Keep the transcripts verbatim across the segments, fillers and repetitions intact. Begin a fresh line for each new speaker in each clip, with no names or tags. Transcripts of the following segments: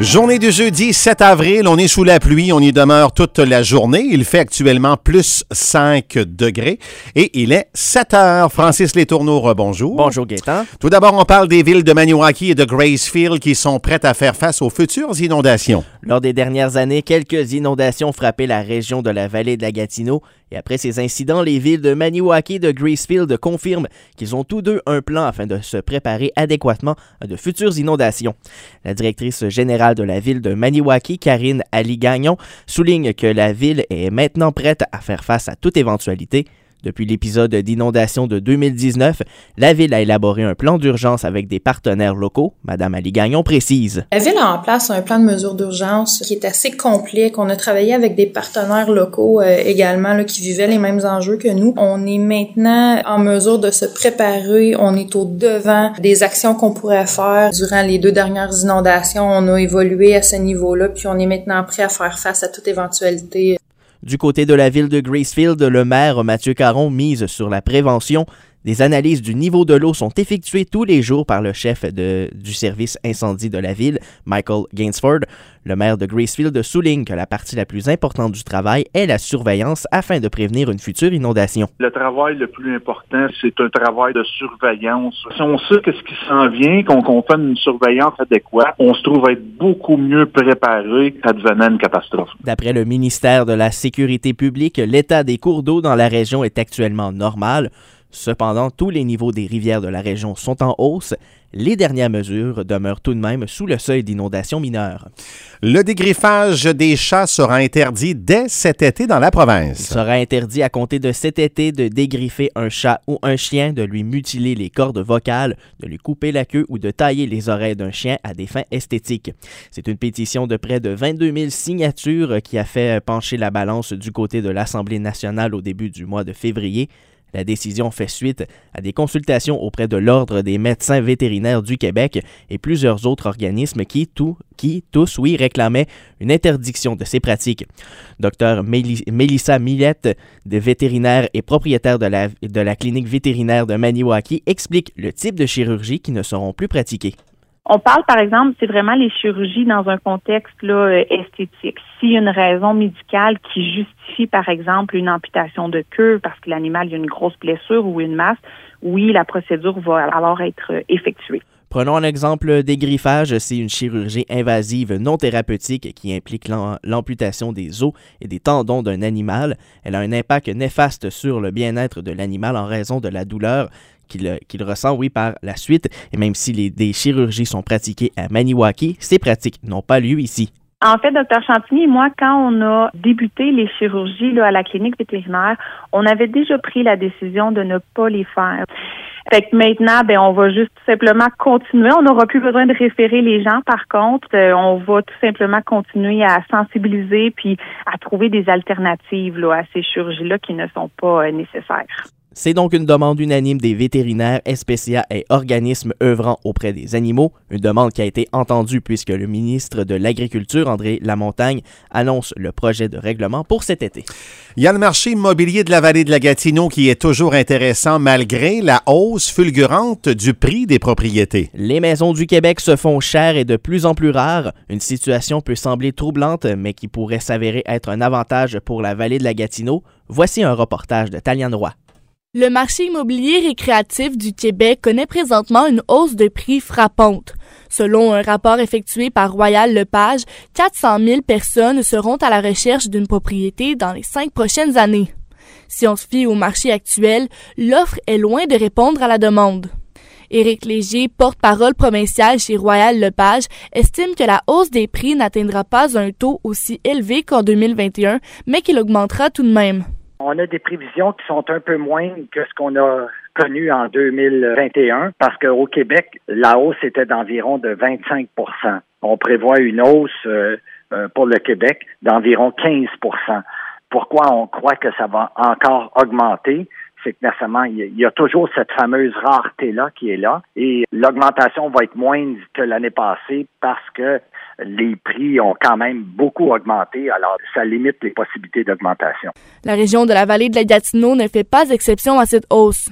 Journée du jeudi sept avril, on est sous la pluie, on y demeure toute la journée. Il fait actuellement plus cinq degrés et il est sept heures. Francis Letourneau, rebonjour.
Bonjour Gaétan.
Tout d'abord, on parle des villes de Maniwaki et de Gracefield qui sont prêtes à faire face aux futures inondations.
Lors des dernières années, quelques inondations frappaient la région de la vallée de la Gatineau. Et après ces incidents, les villes de Maniwaki et de Gracefield confirment qu'ils ont tous deux un plan afin de se préparer adéquatement à de futures inondations. La directrice générale de la ville de Maniwaki, Karine Ali-Gagnon, souligne que la ville est maintenant prête à faire face à toute éventualité. Depuis l'épisode d'inondation de deux mille dix-neuf, la Ville a élaboré un plan d'urgence avec des partenaires locaux. Madame Ali-Gagnon précise.
La Ville a en place un plan de mesures d'urgence qui est assez complet, qu'on a travaillé avec des partenaires locaux euh, également là, qui vivaient les mêmes enjeux que nous. On est maintenant en mesure de se préparer, on est au devant des actions qu'on pourrait faire. Durant les deux dernières inondations, on a évolué à ce niveau-là, puis on est maintenant prêt à faire face à toute éventualité.
Du côté de la ville de Gracefield, le maire Mathieu Caron mise sur la prévention. Des analyses du niveau de l'eau sont effectuées tous les jours par le chef de, du service incendie de la ville, Michael Gainsford. Le maire de Gracefield souligne que la partie la plus importante du travail est la surveillance afin de prévenir une future inondation.
Le travail le plus important, c'est un travail de surveillance. Si on sait que ce qui s'en vient, qu'on, qu'on fait une surveillance adéquate, on se trouve être beaucoup mieux préparé qu'advenant une catastrophe.
D'après le ministère de la Sécurité publique, l'état des cours d'eau dans la région est actuellement normal. Cependant, tous les niveaux des rivières de la région sont en hausse. Les dernières mesures demeurent tout de même sous le seuil d'inondation mineure.
Le dégriffage des chats sera interdit dès cet été dans la province.
Il sera interdit à compter de cet été de dégriffer un chat ou un chien, de lui mutiler les cordes vocales, de lui couper la queue ou de tailler les oreilles d'un chien à des fins esthétiques. C'est une pétition de près de vingt-deux mille signatures qui a fait pencher la balance du côté de l'Assemblée nationale au début du mois de février. La décision fait suite à des consultations auprès de l'Ordre des médecins vétérinaires du Québec et plusieurs autres organismes qui, tout, qui tous, oui, réclamaient une interdiction de ces pratiques. Docteur Méli- Mélissa Millette, des vétérinaires et propriétaire de la, de la clinique vétérinaire de Maniwaki, explique le type de chirurgie qui ne seront plus pratiquées.
On parle, par exemple, c'est vraiment les chirurgies dans un contexte là, esthétique. S'il y a une raison médicale qui justifie, par exemple, une amputation de queue parce que l'animal a une grosse blessure ou une masse, oui, la procédure va alors être effectuée.
Prenons un exemple dégriffage, c'est une chirurgie invasive non thérapeutique qui implique l'amputation des os et des tendons d'un animal. Elle a un impact néfaste sur le bien-être de l'animal en raison de la douleur qu'il, qu'il ressent, oui, par la suite. Et même si les, des chirurgies sont pratiquées à Maniwaki, ces pratiques n'ont pas lieu ici.
En fait, docteur Champigny et moi, quand on a débuté les chirurgies là, à la clinique vétérinaire, on avait déjà pris la décision de ne pas les faire. Fait que maintenant, ben, on va juste tout simplement continuer. On n'aura plus besoin de référer les gens. Par contre, euh, on va tout simplement continuer à sensibiliser puis à trouver des alternatives là, à ces chirurgies-là qui ne sont pas euh, nécessaires.
C'est donc une demande unanime des vétérinaires, S P C A et organismes œuvrant auprès des animaux, une demande qui a été entendue puisque le ministre de l'Agriculture, André Lamontagne, annonce le projet de règlement pour cet été.
Il y a le marché immobilier de la vallée de la Gatineau qui est toujours intéressant malgré la hausse fulgurante du prix des propriétés.
Les maisons du Québec se font chères et de plus en plus rares. Une situation peut sembler troublante, mais qui pourrait s'avérer être un avantage pour la vallée de la Gatineau. Voici un reportage de Taliane Roy.
Le marché immobilier récréatif du Québec connaît présentement une hausse de prix frappante. Selon un rapport effectué par Royal Lepage, quatre cent mille personnes seront à la recherche d'une propriété dans les cinq prochaines années. Si on se fie au marché actuel, l'offre est loin de répondre à la demande. Éric Léger, porte-parole provincial chez Royal Lepage, estime que la hausse des prix n'atteindra pas un taux aussi élevé qu'en deux mille vingt et un, mais qu'il augmentera tout de même.
On a des prévisions qui sont un peu moindres que ce qu'on a connu en deux mille vingt et un parce qu'au Québec, la hausse était d'environ de vingt-cinq pour cent. On prévoit une hausse euh, euh, pour le Québec d'environ quinze pour cent. Pourquoi on croit que ça va encore augmenter? C'est que nécessairement, il y a toujours cette fameuse rareté-là qui est là et l'augmentation va être moindre que l'année passée parce que les prix ont quand même beaucoup augmenté, alors ça limite les possibilités d'augmentation.
La région de la vallée de la Gatineau ne fait pas exception à cette hausse.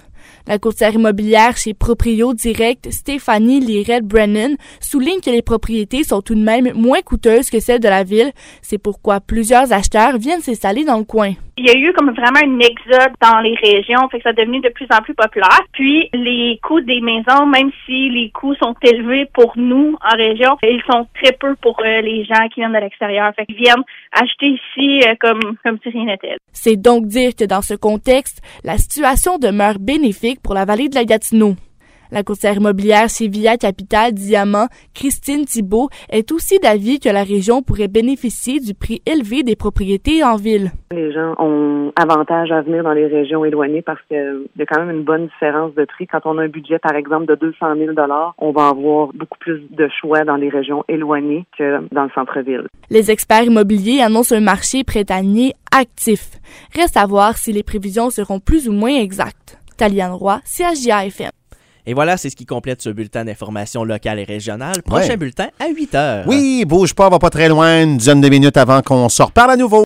La courtière immobilière chez Proprio Direct, Stéphanie Lirette-Brennan, souligne que les propriétés sont tout de même moins coûteuses que celles de la ville. C'est pourquoi plusieurs acheteurs viennent s'installer dans le coin.
Il y a eu comme vraiment un exode dans les régions, fait que ça est devenu de plus en plus populaire. Puis les coûts des maisons, même si les coûts sont élevés pour nous en région, ils sont très peu pour euh, les gens qui viennent de l'extérieur. Fait qu'ils viennent acheter ici euh, comme comme si rien n'était.
C'est donc dire que dans ce contexte, la situation demeure bénéfique pour la vallée de la Gatineau. La courtière immobilière chez Via Capital Diamant, Christine Thibault, est aussi d'avis que la région pourrait bénéficier du prix élevé des propriétés en ville.
Les gens ont avantage à venir dans les régions éloignées parce qu'il y a quand même une bonne différence de prix. Quand on a un budget, par exemple, de deux cent mille dollars, on va avoir beaucoup plus de choix dans les régions éloignées que dans le centre-ville.
Les experts immobiliers annoncent un marché printanier actif. Reste à voir si les prévisions seront plus ou moins exactes. Taliane Roy, C H J A F M.
Et voilà, c'est ce qui complète ce bulletin d'information locale et régionale. Prochain
ouais.
bulletin à huit heures.
Oui, bouge pas, va pas très loin, une dizaine de minutes avant qu'on se reparle à nouveau.